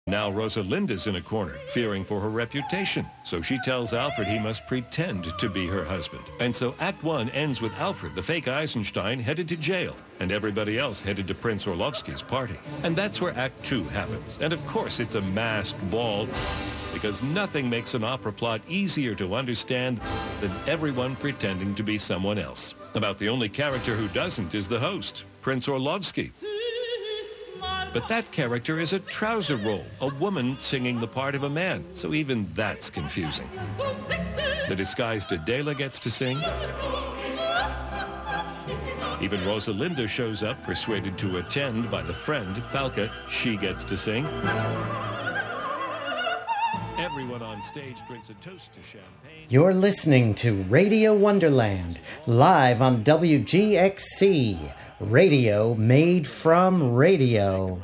Now Rosalinda's in a corner, fearing for her reputation. So she tells Alfred he must pretend to be her husband. And so Act 1 ends with Alfred, the fake Eisenstein, headed to jail, and everybody else headed to Prince Orlovsky's party. And that's where Act 2 happens. And of course it's a masked ball, because nothing makes an opera plot easier to understand than everyone pretending to be someone else. About the only character who doesn't is the host, Prince Orlovsky. But that character is a trouser role, a woman singing the part of a man. So even that's confusing. The disguised Adela gets to sing. Even Rosalinda shows up, persuaded to attend by the friend, Falca. She gets to sing. Everyone on stage drinks a toast to champagne. You're listening to Radio Wonderland, live on WGXC. Radio made from radio.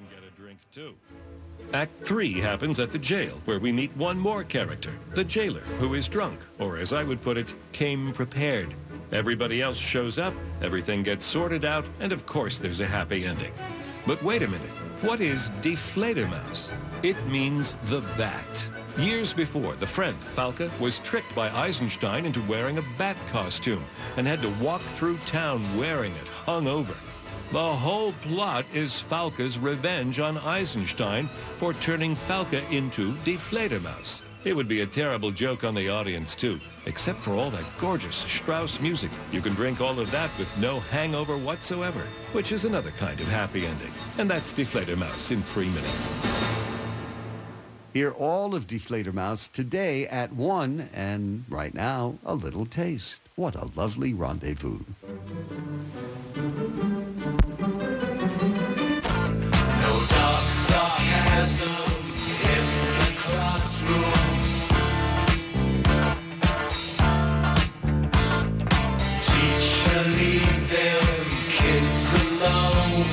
Act 3 happens at the jail, where we meet one more character, the jailer, who is drunk, or as I would put it, came prepared. Everybody else shows up, everything gets sorted out, and of course there's a happy ending. But wait a minute, what is Die Fledermaus? It means the bat. Years before, the friend, Falca, was tricked by Eisenstein into wearing a bat costume and had to walk through town wearing it, hungover. The whole plot is Falca's revenge on Eisenstein for turning Falca into Die Fledermaus. It would be a terrible joke on the audience, too, except for all that gorgeous Strauss music. You can drink all of that with no hangover whatsoever, which is another kind of happy ending. And that's Die Fledermaus in 3 minutes. Hear all of Die Fledermaus today at 1, and right now, a little taste. What a lovely rendezvous. No dark sarcasm in the classroom. Teacher, leave them kids alone.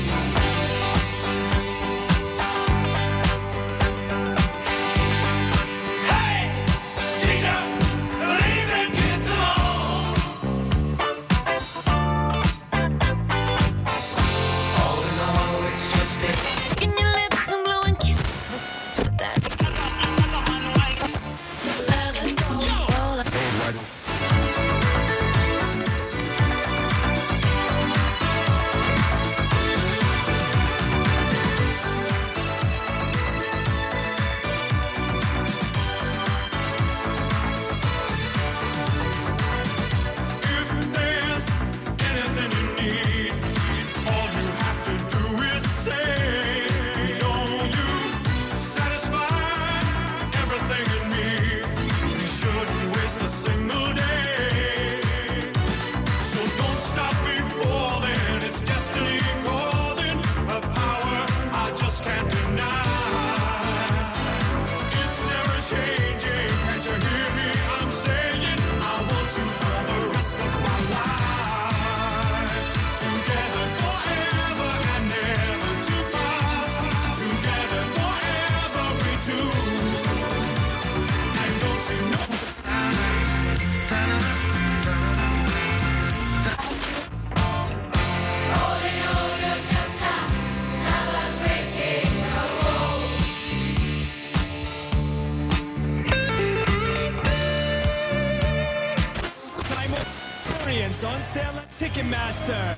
On sale at Ticketmaster.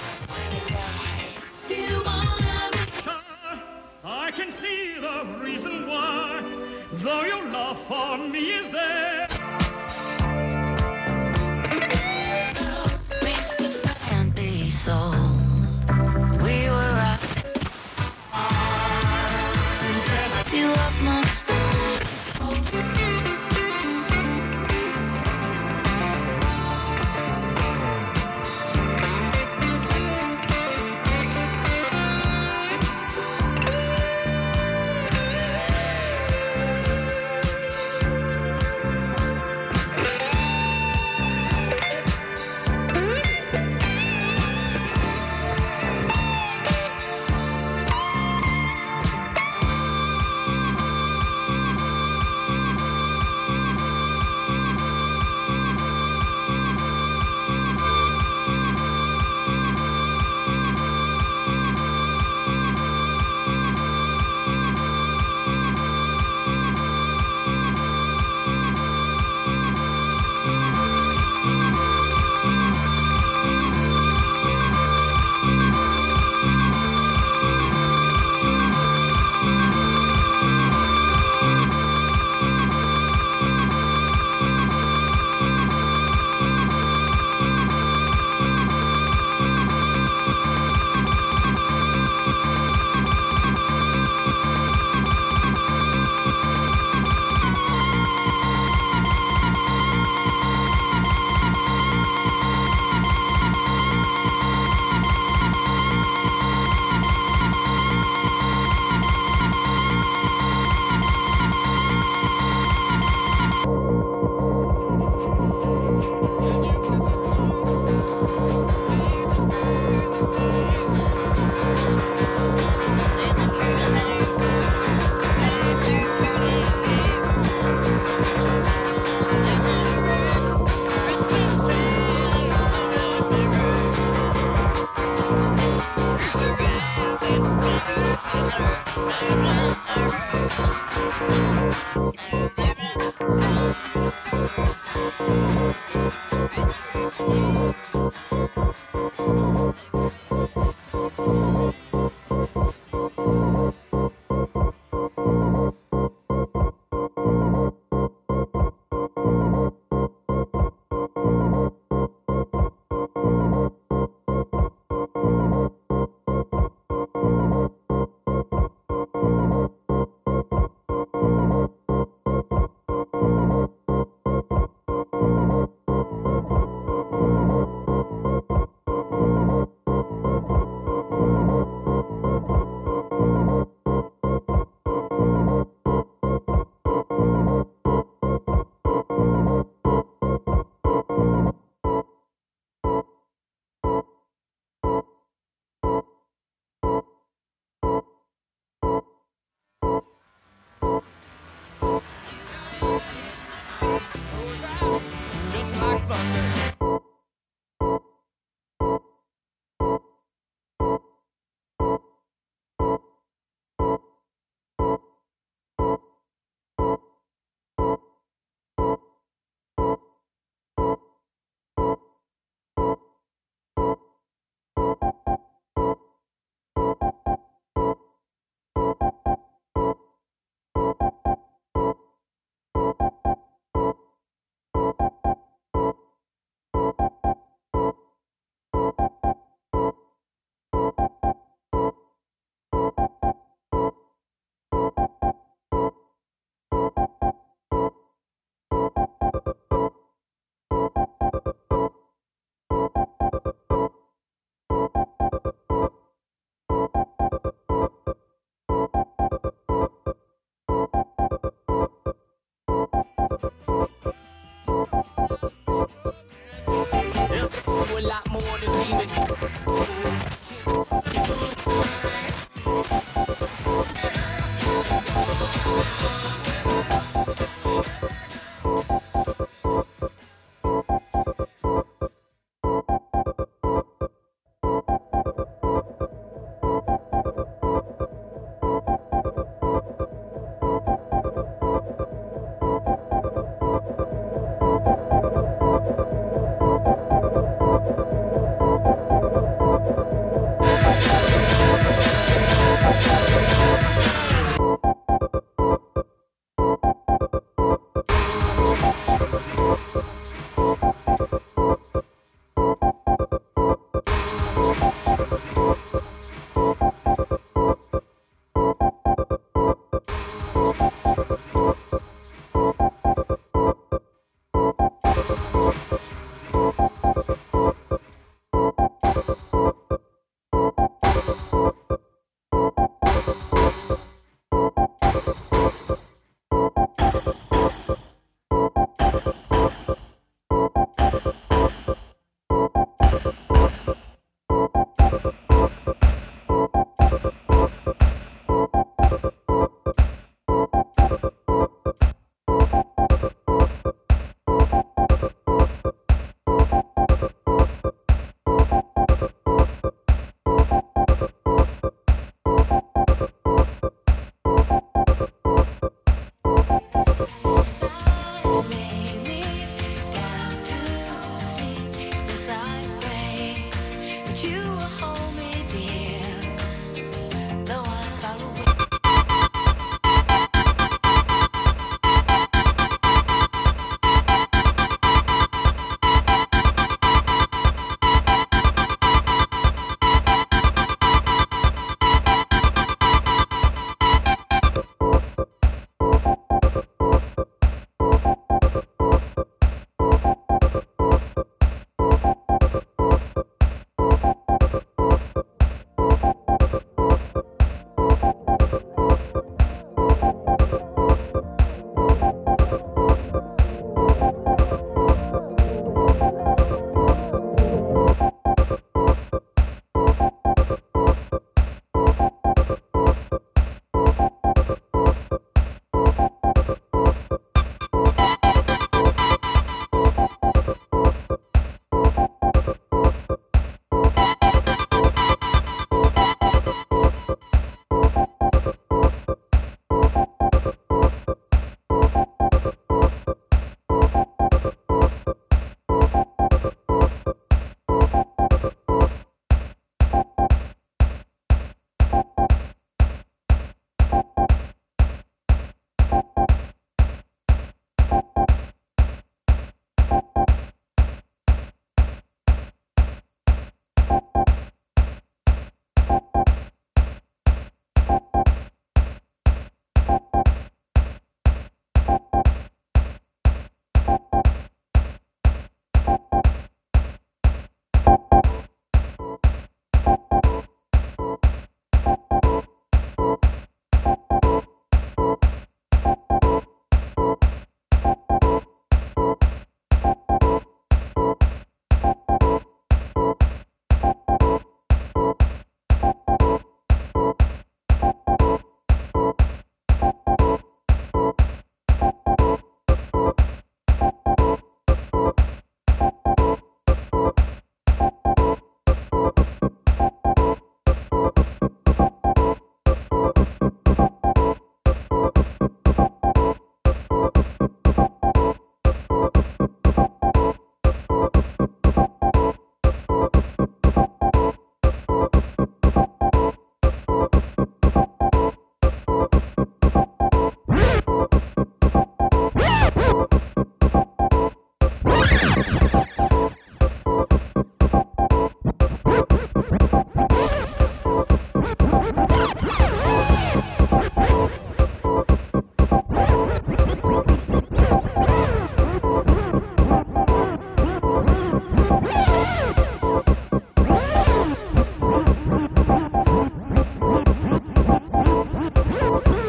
I can see the reason why, though your love for me is there. Can't be so. We were right. You off my Just like thunder. A lot more than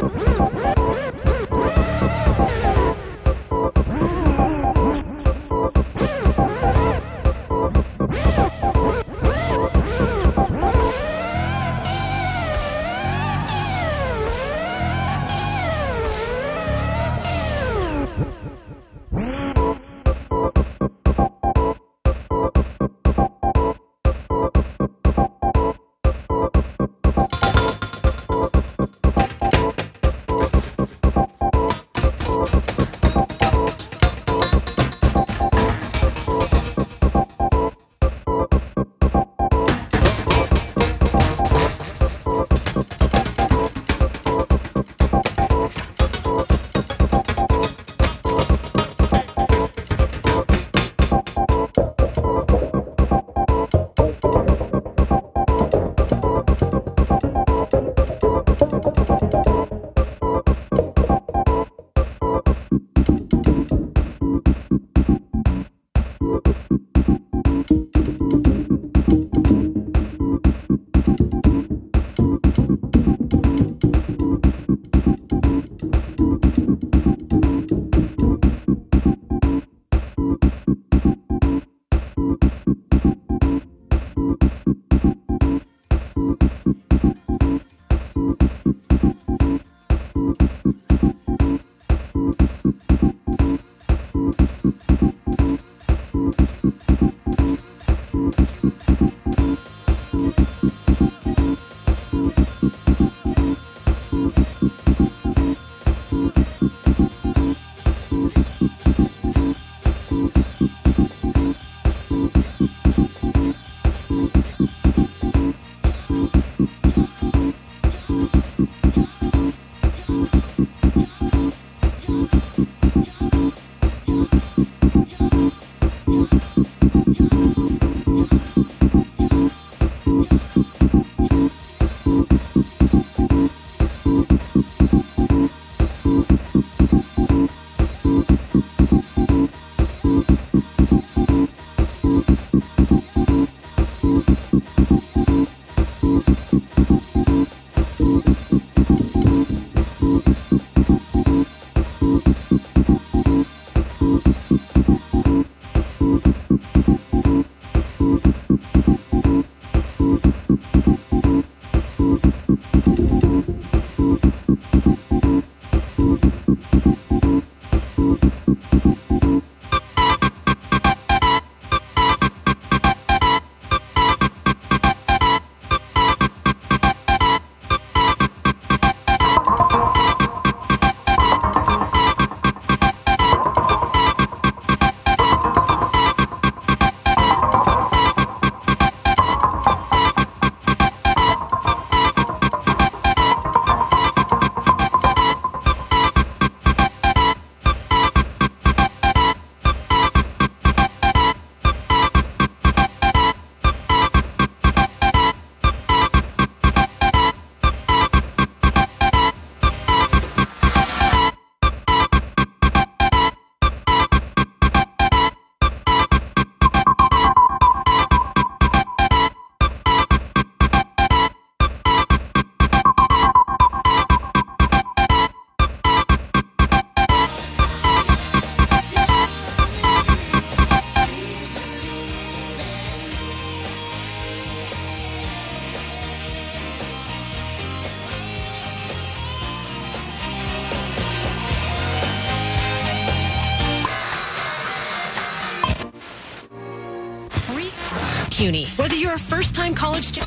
CUNY. Whether you're a first-time college student...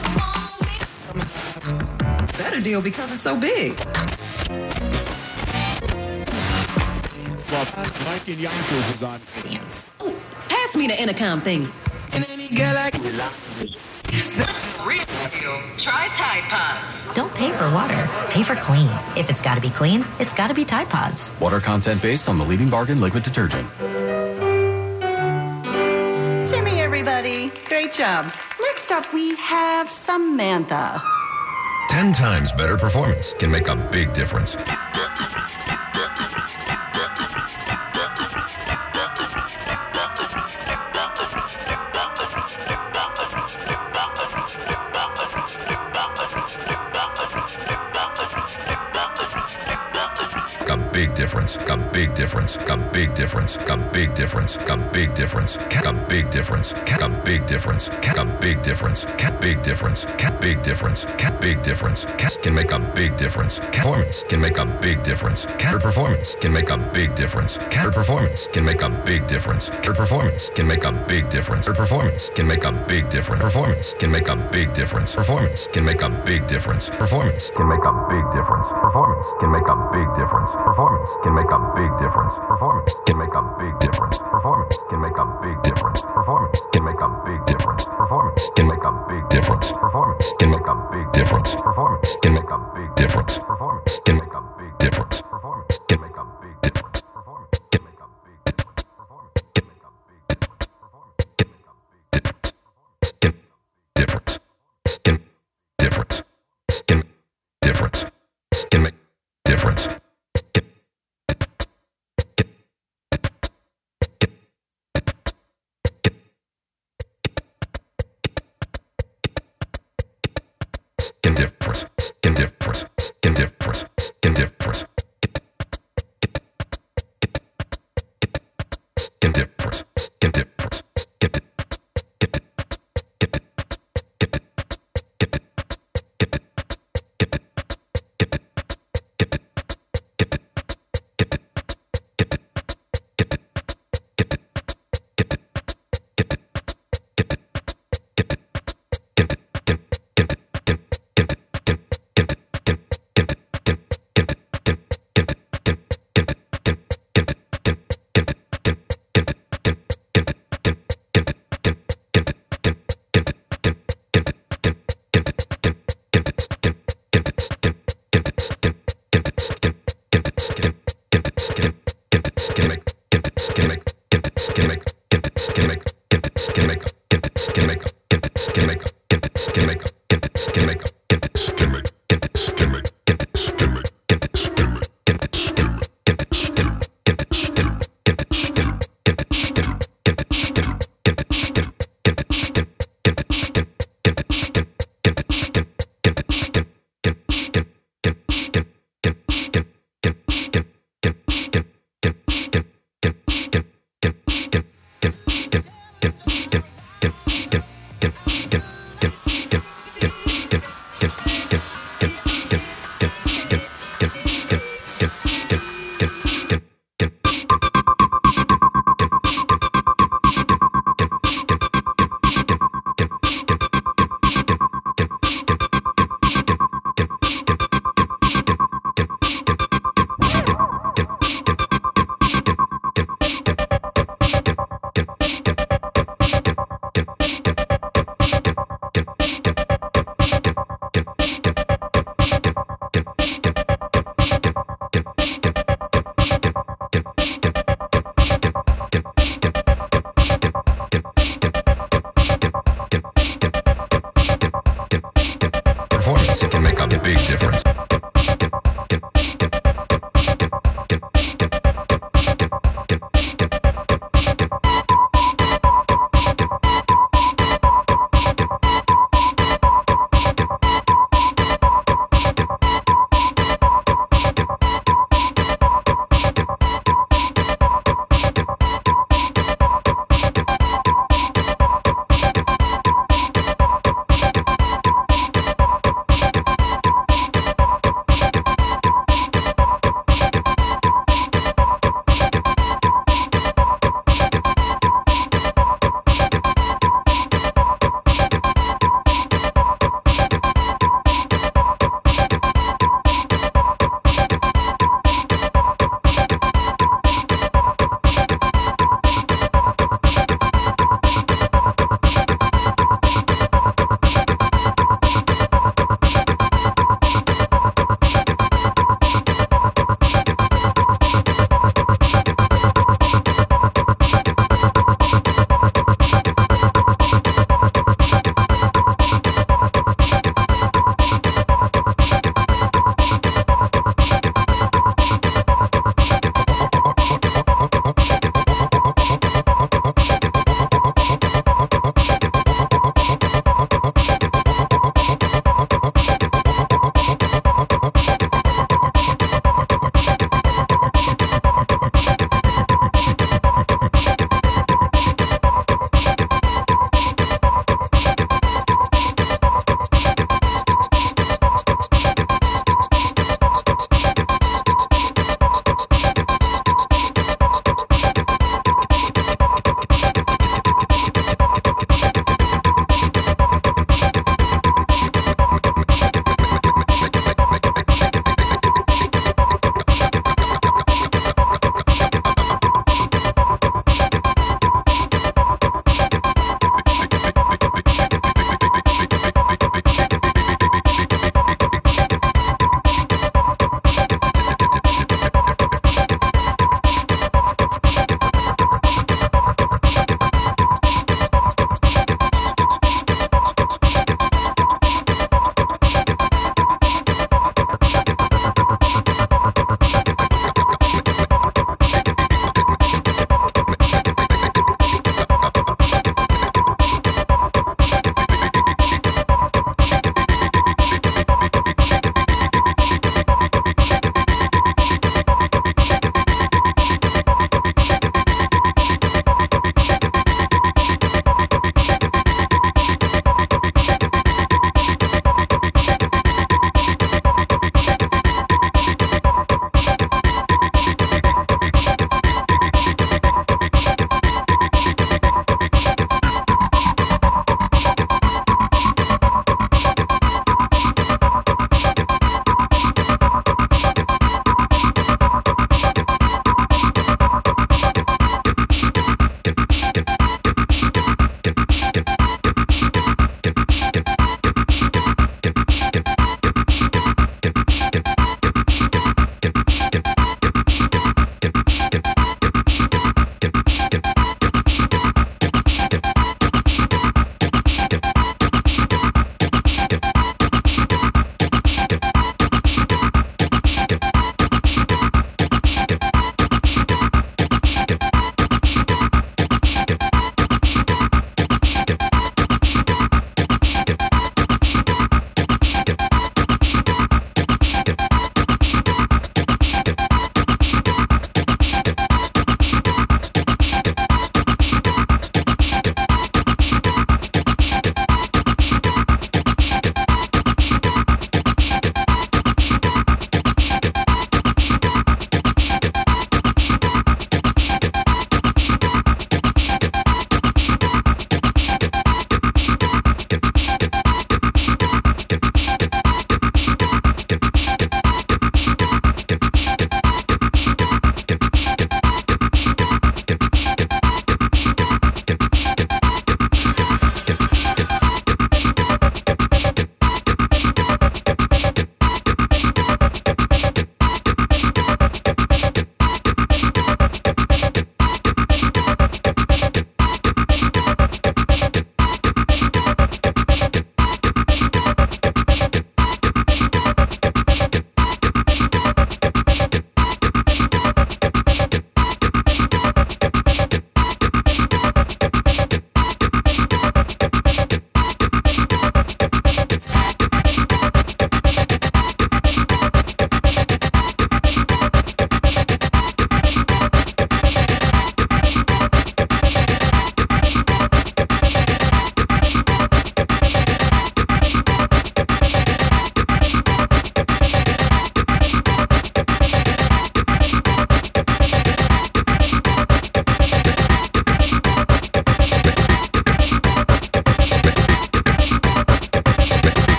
Better deal because it's so big. Mike and Yonkers is on. Ooh, pass me the intercom thing. Try Tide Pods. Don't pay for water. Pay for clean. If it's got to be clean, it's got to be Tide Pods. Water content based on the leading bargain liquid detergent. Timmy, everybody. Great job. Next up, we have Samantha. 10 times better performance can make a big difference. Got big difference. Got big difference. Got big difference. Got big difference. Got big difference. Got big difference. Got big difference. Got big difference. Got big difference. Got big difference. Got big difference. Can make a big difference. Performance can make a big difference. Her performance can make a big difference. Her performance can make a big difference. Her performance can make a big difference. Her performance can make a big difference. Performance can make a big difference. Performance can make a big difference. Performance can make a big difference. Performance can make a big difference. Performance can make a big difference. Performance can make a big difference. Performance can make a big difference. Performance can make a big difference. Performance can make a big difference. Performance can make a big difference. Performance can make a big difference. Performance can make a big difference. Performance can make a big difference. Performance can make a big difference. Performance can make a big difference. Performance can make a big difference. Can difference. Can difference. Can make difference. Can difference. Can difference. Can difference. Can difference. Can difference. Can difference.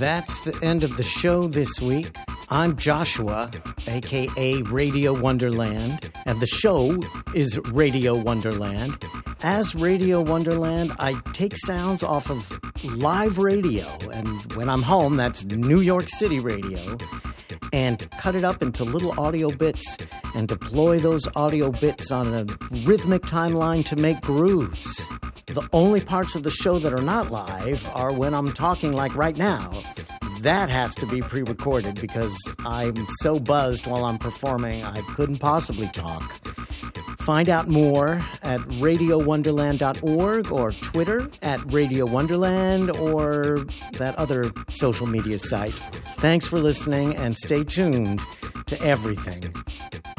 that's the end of the show this week. I'm Joshua, a.k.a. Radio Wonderland, and the show is Radio Wonderland. As Radio Wonderland, I take sounds off of live radio, and when I'm home, that's New York City radio, and cut it up into little audio bits and deploy those audio bits on a rhythmic timeline to make grooves. The only parts of the show that are not live are when I'm talking like right now. That has to be pre-recorded because I'm so buzzed while I'm performing I couldn't possibly talk. Find out more at radiowonderland.org or Twitter at Radio Wonderland or that other social media site. Thanks for listening and stay tuned to everything.